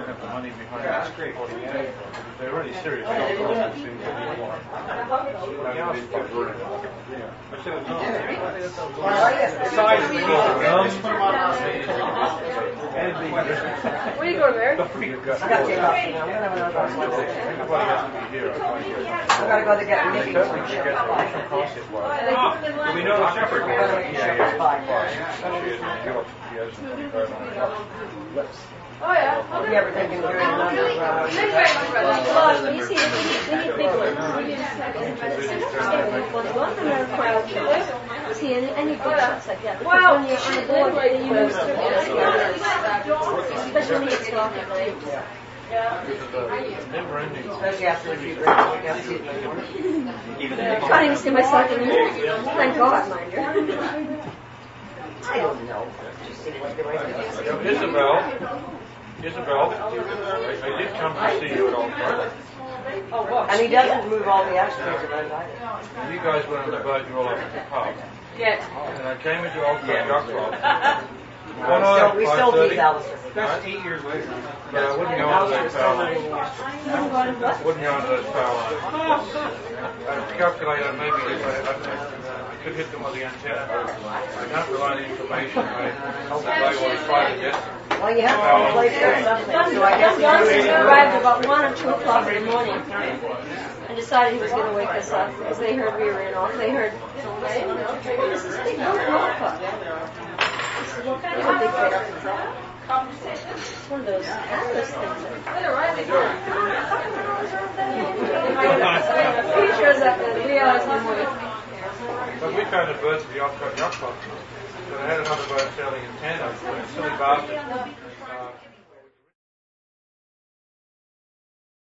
don't have the money behind it. If they're really serious, they don't cost us things that we want. I said it's not. Where you going, Mary? I got to take off now. I'm going to have another glass of wine. I got to go to get Mickey. Do we know the shepherd? Oh, yeah. Have you ever taken during another Thank you very much, brother. You see, we need big ones. See, any big shots like that. Because when you're on the board, you use the special needs walking, right? Never ending. Especially after a few drinks. I got to see it anymore. I'm trying to see myself in there. Thank God, mind you. I don't know. Just seemed like the right thing. Isabel, I did come to see you at Old Park. And he doesn't move all the extras of those either. You guys went on the boat, you all up at the pub. Yes. And I came into Old Park Yacht Club. We still beat Alistair. That's 8 years later. But I wouldn't go under those power lines. Wouldn't go under those power lines. I calculated maybe if I could hit them with the antenna. I can't rely on the information I was trying to get. Well, you have to replace it or something, so I guess Johnson arrived about 1 or 2 o'clock in the morning and decided he was going to wake us up because they heard we ran off. They heard, this is big Norfolk. He said, what kind of a big craft is that? It's one of those atlas things. Pretty sure it's up there. 3 hours in the morning. But we found a bird at the Yacht Club. So they had another boat sailing in tandem. Silly bastard.